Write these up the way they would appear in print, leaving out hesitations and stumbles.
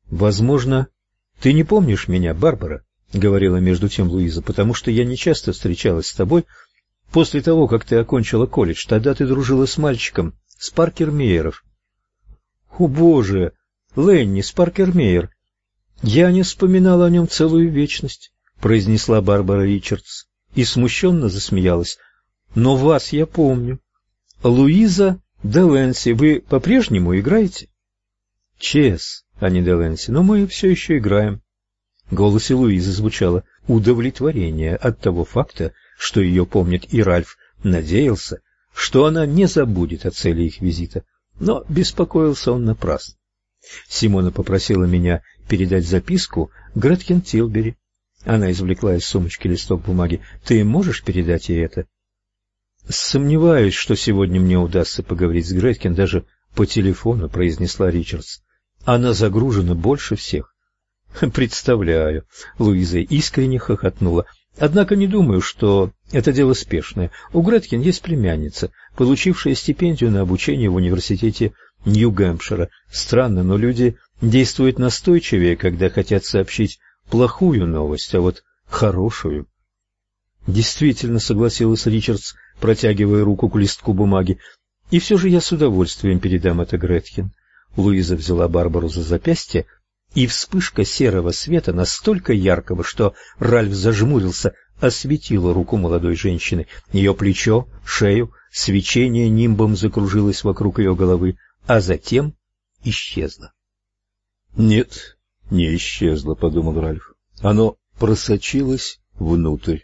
«Возможно, ты не помнишь меня, Барбара», — говорила между тем Луиза, «потому что я не часто встречалась с тобой после того, как ты окончила колледж. Тогда ты дружила с мальчиком, с Паркер-Мейеров». «О, Боже! Ленни, с Паркер-Мейер! Я не вспоминала о нем целую вечность», — произнесла Барбара Ричардс и смущенно засмеялась. «Но вас я помню. Луиза де Лэнси, вы по-прежнему играете?» «Чес, а не де Лэнси, но мы все еще играем». В голосе Луизы звучало удовлетворение от того факта, что ее помнит, и Ральф надеялся, что она не забудет о цели их визита, но беспокоился он напрасно. Симона попросила меня передать записку Гретхен Тилбери. Она извлекла из сумочки листок бумаги. «Ты можешь передать ей это?» «Сомневаюсь, что сегодня мне удастся поговорить с Гретхен даже по телефону», — произнесла Ричардс. «Она загружена больше всех». «Представляю», — Луиза искренне хохотнула. «Однако не думаю, что это дело спешное. У Гретхен есть племянница, получившая стипендию на обучение в университете Нью-Гэмпшира. Странно, но люди действуют настойчивее, когда хотят сообщить плохую новость, а вот хорошую». «Действительно», — согласилась Ричардс, протягивая руку к листку бумаги. «И все же я с удовольствием передам это Гретхен». Луиза взяла Барбару за запястье, и вспышка серого света, настолько яркого, что Ральф зажмурился, осветила руку молодой женщины. Ее плечо, шею, свечение нимбом закружилось вокруг ее головы, а затем исчезло. «Нет, не исчезло», — подумал Ральф. «Оно просочилось внутрь».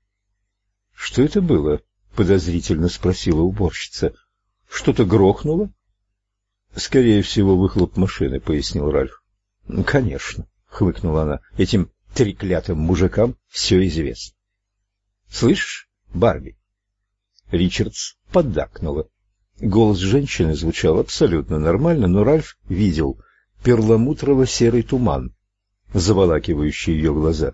«Что это было?» — подозрительно спросила уборщица. «Что-то грохнуло?» «Скорее всего, выхлоп машины», — пояснил Ральф. «Конечно», — хмыкнула она, — «этим треклятым мужикам все известно». «Слышишь, Барби?» Ричардс поддакнула. Голос женщины звучал абсолютно нормально, но Ральф видел перламутрово-серый туман, заволакивающий ее глаза.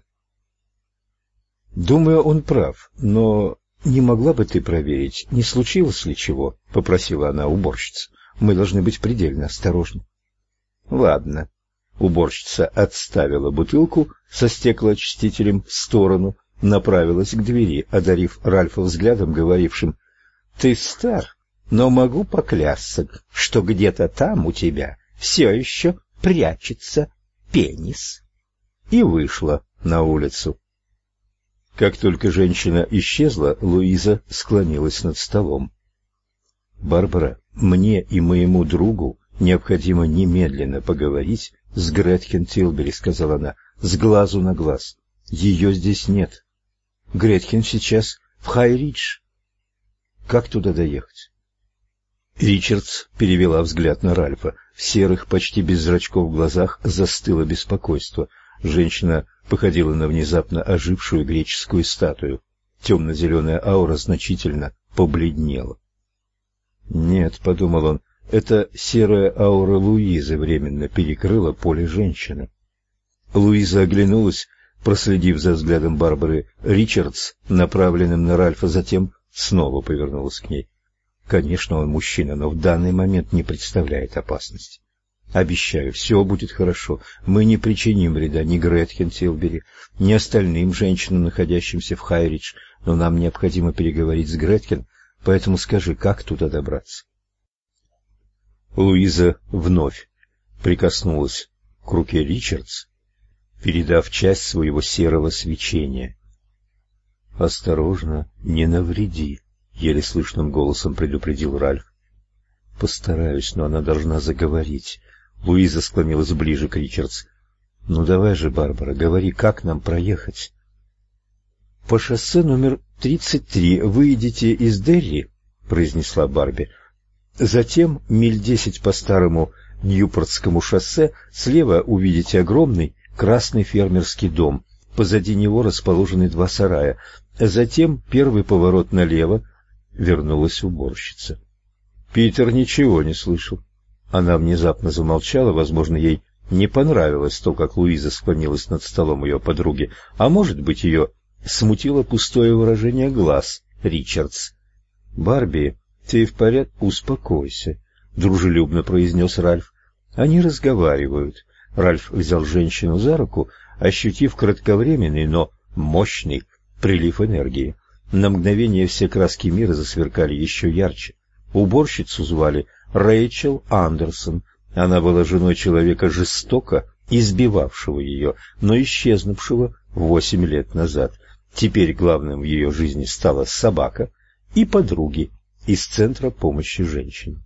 «Думаю, он прав, но не могла бы ты проверить, не случилось ли чего?» — попросила она уборщицу. «Мы должны быть предельно осторожны». «Ладно». Уборщица отставила бутылку со стеклоочистителем в сторону, направилась к двери, одарив Ральфа взглядом, говорившим: «Ты стар, но могу поклясться, что где-то там у тебя все еще прячется пенис». И вышла на улицу. Как только женщина исчезла, Луиза склонилась над столом. «Барбара, мне и моему другу необходимо немедленно поговорить с Гретхен Тилбери», — сказала она, — «с глазу на глаз. Ее здесь нет. Гретхен сейчас в Хай-Ридж. Как туда доехать?» Ричардс перевела взгляд на Ральфа. В серых, почти без зрачков глазах застыло беспокойство. Женщина походила на внезапно ожившую греческую статую. Темно-зеленая аура значительно побледнела. «Нет», — подумал он, — «это серая аура Луизы временно перекрыла поле женщины». Луиза оглянулась, проследив за взглядом Барбары Ричардс, направленным на Ральфа, затем снова повернулась к ней. Конечно, он мужчина, но в данный момент не представляет опасности. «Обещаю, все будет хорошо. Мы не причиним вреда ни Гретхен Тилбери, ни остальным женщинам, находящимся в Хай-Ридж, но нам необходимо переговорить с Гретхен, поэтому скажи, как туда добраться?» Луиза вновь прикоснулась к руке Ричардс, передав часть своего серого свечения. «Осторожно, не навреди», — еле слышным голосом предупредил Ральф. «Постараюсь, но она должна заговорить». Луиза склонилась ближе к Ричардс. «Ну давай же, Барбара, говори, как нам проехать?» «По шоссе номер 33 выйдете из Дерри», — произнесла Барби. «Затем миль 10 по старому Ньюпортскому шоссе слева увидите огромный красный фермерский дом. Позади него расположены 2 сарая. Затем первый поворот налево». Вернулась уборщица. Питер ничего не слышал. Она внезапно замолчала, возможно, ей не понравилось то, как Луиза склонилась над столом ее подруги, а может быть, ее смутило пустое выражение глаз Ричардс. «Барби, ты в порядке? Успокойся», — дружелюбно произнес Ральф. «Они разговаривают. Ральф взял женщину за руку, ощутив кратковременный, но мощный прилив энергии. На мгновение все краски мира засверкали еще ярче. Уборщицу звали Рэйчел Андерсон. Она была женой человека, жестоко избивавшего ее, но исчезнувшего 8 лет назад. Теперь главным в ее жизни стала собака и подруги из Центра помощи женщин.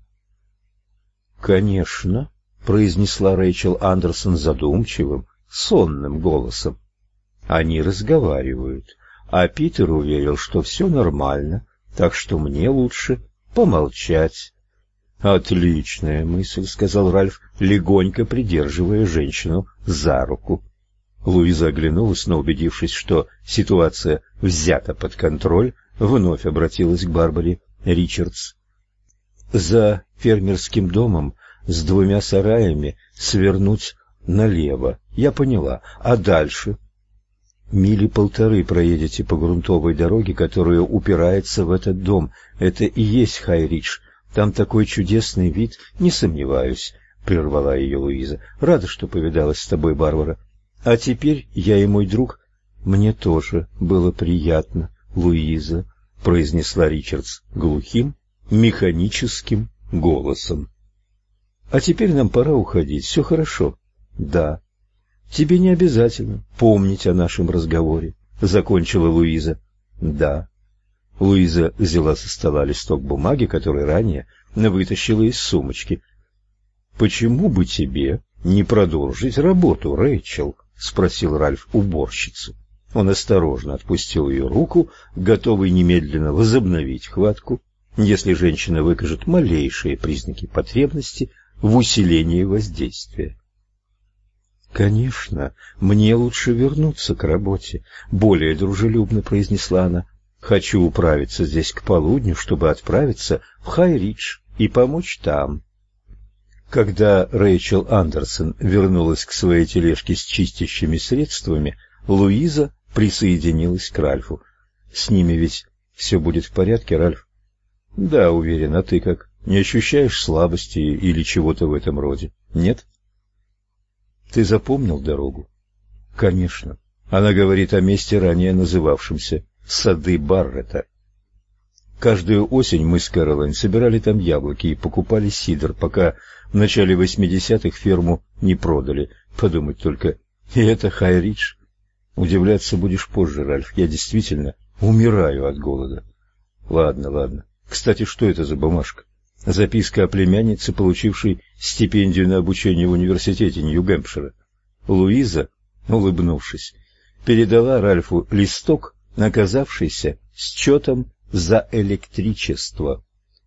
«Конечно», — произнесла Рэйчел Андерсон задумчивым, сонным голосом. «Они разговаривают, а Питер уверил, что все нормально, так что мне лучше помолчать». «Отличная мысль», — сказал Ральф, легонько придерживая женщину за руку. Луиза оглянулась, но, убедившись, что ситуация взята под контроль, вновь обратилась к Барбаре Ричардс. «За фермерским домом с 2 сараями свернуть налево, я поняла, а дальше?» «Мили 1.5 проедете по грунтовой дороге, которая упирается в этот дом. Это и есть Хай-Ридж. Там такой чудесный вид, не сомневаюсь», — прервала ее Луиза. «Рада, что повидалась с тобой, Барбара. А теперь я и мой друг...» «Мне тоже было приятно, Луиза», — произнесла Ричардс глухим, механическим голосом. «А теперь нам пора уходить. Все хорошо?» «Да». «Тебе не обязательно помнить о нашем разговоре», — закончила Луиза. «Да». Луиза взяла со стола листок бумаги, который ранее вытащила из сумочки. «Почему бы тебе не продолжить работу, Рэйчел?» — спросил Ральф уборщицу. Он осторожно отпустил ее руку, готовый немедленно возобновить хватку, если женщина выкажет малейшие признаки потребности в усилении воздействия. «Конечно, мне лучше вернуться к работе», — более дружелюбно произнесла она. «Хочу управиться здесь к полудню, чтобы отправиться в Хай-Ридж и помочь там». Когда Рэйчел Андерсон вернулась к своей тележке с чистящими средствами, Луиза присоединилась к Ральфу. «С ними ведь все будет в порядке, Ральф?» «Да, уверен. А ты как? Не ощущаешь слабости или чего-то в этом роде? Нет?» «Ты запомнил дорогу?» «Конечно. Она говорит о месте, ранее называвшемся Сады Баррета. Каждую осень мы с Кэролайн собирали там яблоки и покупали сидр, пока в начале 80-х ферму не продали. Подумать только, и это Хай-Ридж. Удивляться будешь позже, Ральф. Я действительно умираю от голода». Ладно. Кстати, что это за бумажка? Записка о племяннице, получившей стипендию на обучение в университете Нью-Гэмпшира. Луиза, улыбнувшись, передала Ральфу листок, оказавшийся счетом за электричество.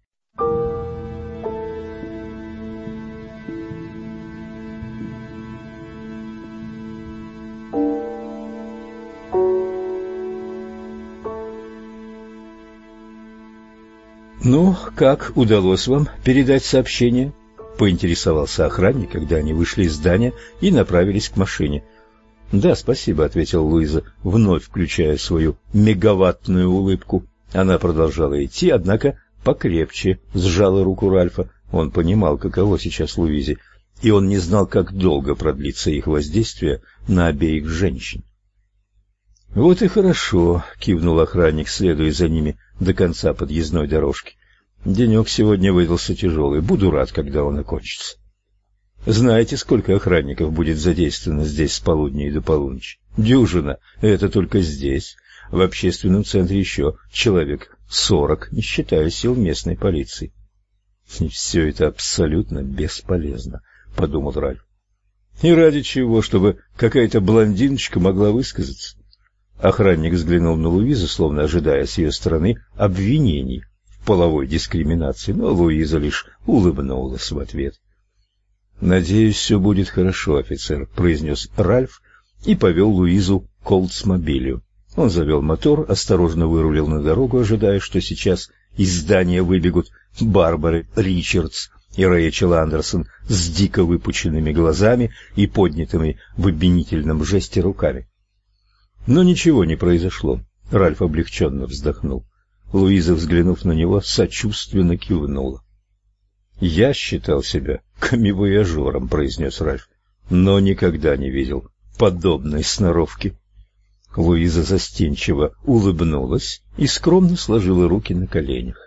«Ну, как удалось вам передать сообщение?» — поинтересовался охранник, когда они вышли из здания и направились к машине. «Да, спасибо», — ответила Луиза, вновь включая свою мегаваттную улыбку. Она продолжала идти, однако покрепче сжала руку Ральфа. Он понимал, каково сейчас Луизе, и он не знал, как долго продлится их воздействие на обеих женщин. «Вот и хорошо», — кивнул охранник, следуя за ними до конца подъездной дорожки. «Денек сегодня выдался тяжелый. Буду рад, когда он окончится». «Знаете, сколько охранников будет задействовано здесь с полудня и до полуночи? Дюжина. Это только здесь. В общественном центре еще человек 40, не считая сил местной полиции». «И все это абсолютно бесполезно», — подумал Ральф. «И ради чего? Чтобы какая-то блондиночка могла высказаться?» Охранник взглянул на Луизу, словно ожидая с ее стороны обвинений в половой дискриминации, но Луиза лишь улыбнулась в ответ. «Надеюсь, все будет хорошо, офицер», — произнес Ральф и повел Луизу к Олдсмобилю. Он завел мотор, осторожно вырулил на дорогу, ожидая, что сейчас из здания выбегут Барбара Ричардс и Рэйчел Андерсон с дико выпученными глазами и поднятыми в обвинительном жесте руками. Но ничего не произошло. Ральф облегченно вздохнул. Луиза, взглянув на него, сочувственно кивнула. «Я считал себя камевояжером», — произнес Ральф. но никогда не видел подобной сноровки. Луиза застенчиво улыбнулась и скромно сложила руки на коленях.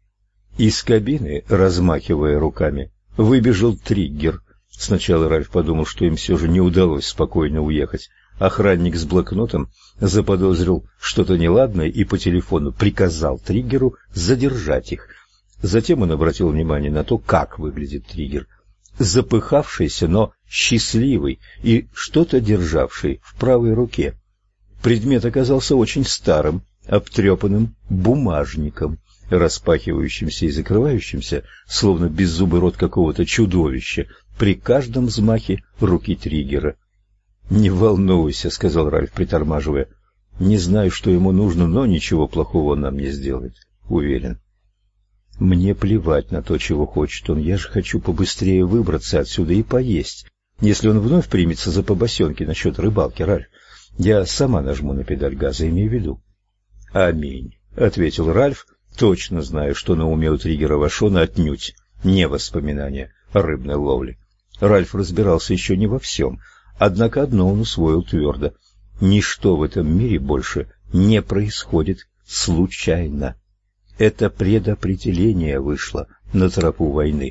Из кабины, размахивая руками, выбежал Триггер. Сначала Ральф подумал, что им все же не удалось спокойно уехать. Охранник с блокнотом заподозрил что-то неладное и по телефону приказал Триггеру задержать их. Затем он обратил внимание на то, как выглядит Триггер. Запыхавшийся, но счастливый и что-то державший в правой руке. Предмет оказался очень старым, обтрепанным бумажником, распахивающимся и закрывающимся, словно беззубый рот какого-то чудовища, при каждом взмахе руки Триггера. «Не волнуйся», — сказал Ральф, притормаживая. «Не знаю, что ему нужно, но ничего плохого он нам не сделает, уверен». «Мне плевать на то, чего хочет он. Я же хочу побыстрее выбраться отсюда и поесть. Если он вновь примется за побосенки насчет рыбалки, Ральф, я сама нажму на педаль газа, имею в виду». «Аминь», — ответил Ральф, точно зная, что на уме у Триггера Вашона отнюдь не воспоминания о рыбной ловле. Ральф разбирался еще не во всем, однако одно он усвоил твердо: ничто в этом мире больше не происходит случайно. Это предопределение вышло на тропу войны.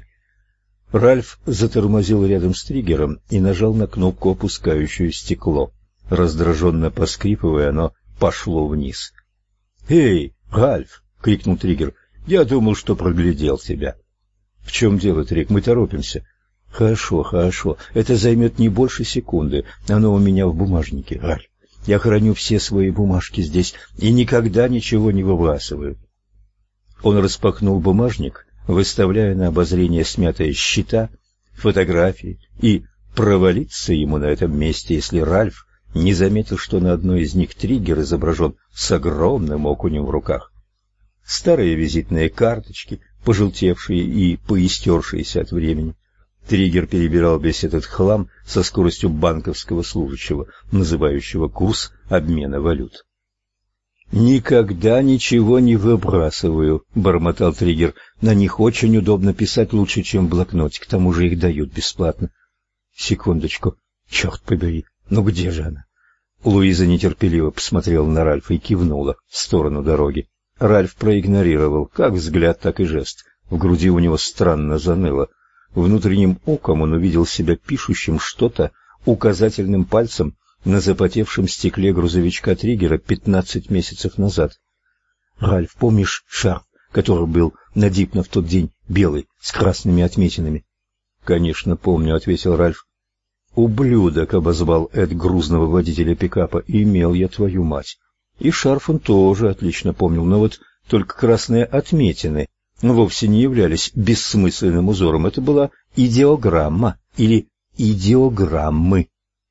Ральф затормозил рядом с Триггером и нажал на кнопку, опускающую стекло. Раздраженно поскрипывая, оно пошло вниз. «Эй, Ральф!» — крикнул Триггер. «Я думал, что проглядел тебя». «В чем дело, Триг? Мы торопимся». «Хорошо, хорошо. Это займет не больше секунды. Оно у меня в бумажнике, Ральф. Я храню все свои бумажки здесь и никогда ничего не выбрасываю». Он распахнул бумажник, выставляя на обозрение смятые счета, фотографии, и провалиться ему на этом месте, если Ральф не заметил, что на одной из них Триггер изображен с огромным окунем в руках. Старые визитные карточки, пожелтевшие и поистершиеся от времени. Триггер перебирал весь этот хлам со скоростью банковского служащего, называющего курс обмена валют. «Никогда ничего не выбрасываю», — бормотал Триггер. «На них очень удобно писать, лучше, чем в блокноте, к тому же их дают бесплатно». «Секундочку, черт побери, ну где же она?» Луиза нетерпеливо посмотрела на Ральфа и кивнула в сторону дороги. Ральф проигнорировал как взгляд, так и жест. В груди у него странно заныло. Внутренним оком он увидел себя пишущим что-то указательным пальцем на запотевшем стекле грузовичка Триггера 15 месяцев назад. «Ральф, помнишь шарф, который был на Дипно в тот день, белый, с красными отметинами?» «Конечно, помню», — ответил Ральф. «Ублюдок», — обозвал Эд грузного водителя пикапа, — «имел я твою мать». И шарф он тоже отлично помнил, но вот только красные отметины вовсе не являлись бессмысленным узором. Это была идеограмма или идеограммы.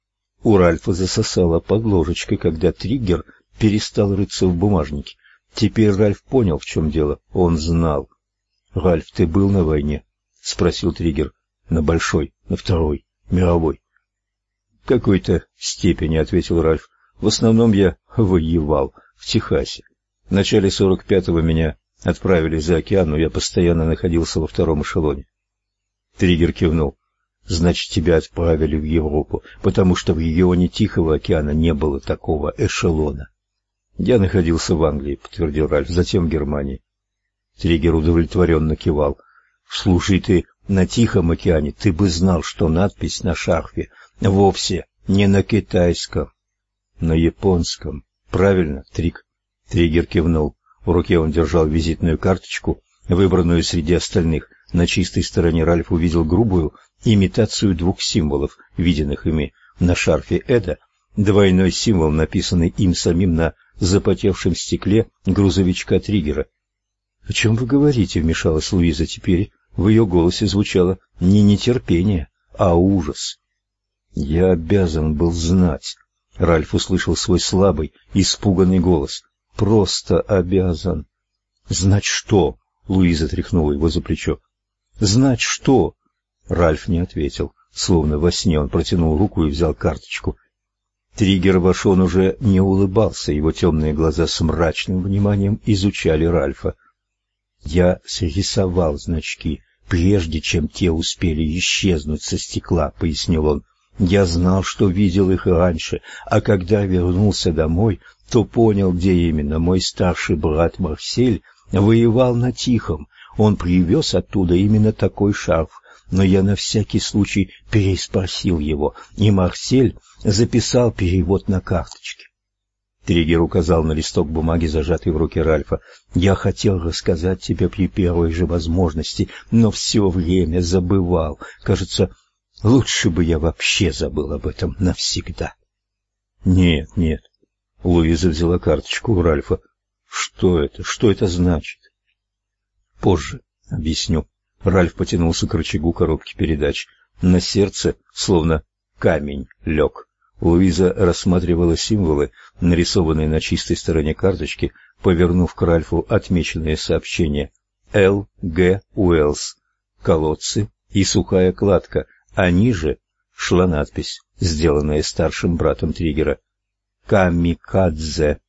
У Ральфа засосало под ложечкой, когда Триггер перестал рыться в бумажнике. Теперь Ральф понял, в чем дело. Он знал. «Ральф, ты был на войне?» — спросил Триггер. «На большой, на Второй, мировой». «В какой-то степени», — ответил Ральф. «В основном я воевал в Техасе. В начале 45-го меня отправили за океан, но я постоянно находился во втором эшелоне». Триггер кивнул. «Значит, тебя отправили в Европу, потому что в регионе Тихого океана не было такого эшелона». «Я находился в Англии», — подтвердил Ральф, — «затем в Германии». Триггер удовлетворенно кивал. «Слушай, ты на Тихом океане, ты бы знал, что надпись на шарфе вовсе не на китайском, на японском. Правильно, Триг?» Триггер кивнул. В руке он держал визитную карточку, выбранную среди остальных. На чистой стороне Ральф увидел грубую имитацию двух символов, виденных ими на шарфе Эда, двойной символ, написанный им самим на запотевшем стекле грузовичка Триггера. «О чем вы говорите?» — вмешалась Луиза. Теперь в ее голосе звучало не нетерпение, а ужас. «Я обязан был знать». Ральф услышал свой слабый, испуганный голос. «Просто обязан». «Знать что?» — Луиза тряхнула его за плечо. «Знать что?» Ральф не ответил. Словно во сне он протянул руку и взял карточку. Триггер Вашон уже не улыбался, его темные глаза с мрачным вниманием изучали Ральфа. «Я срисовал значки, прежде чем те успели исчезнуть со стекла», — пояснил он. Я знал, что видел их и раньше, а когда вернулся домой, то понял, где именно мой старший брат Марсель воевал на Тихом. Он привез оттуда именно такой шарф, но я на всякий случай переспросил его, и Марсель записал перевод на карточке. Триггер указал на листок бумаги, зажатый в руке Ральфа. «Я хотел рассказать тебе при первой же возможности, но все время забывал. Кажется, лучше бы я вообще забыл об этом навсегда». «Нет, нет». Луиза взяла карточку у Ральфа. «Что это? Что это значит?» «Позже объясню». Ральф потянулся к рычагу коробки передач. На сердце словно камень лег. Луиза рассматривала символы, нарисованные на чистой стороне карточки, повернув к Ральфу отмеченные сообщения. Л. Г. Уэллс. Колодцы и сухая кладка, а ниже шла надпись, сделанная старшим братом Триггера. Камикадзе.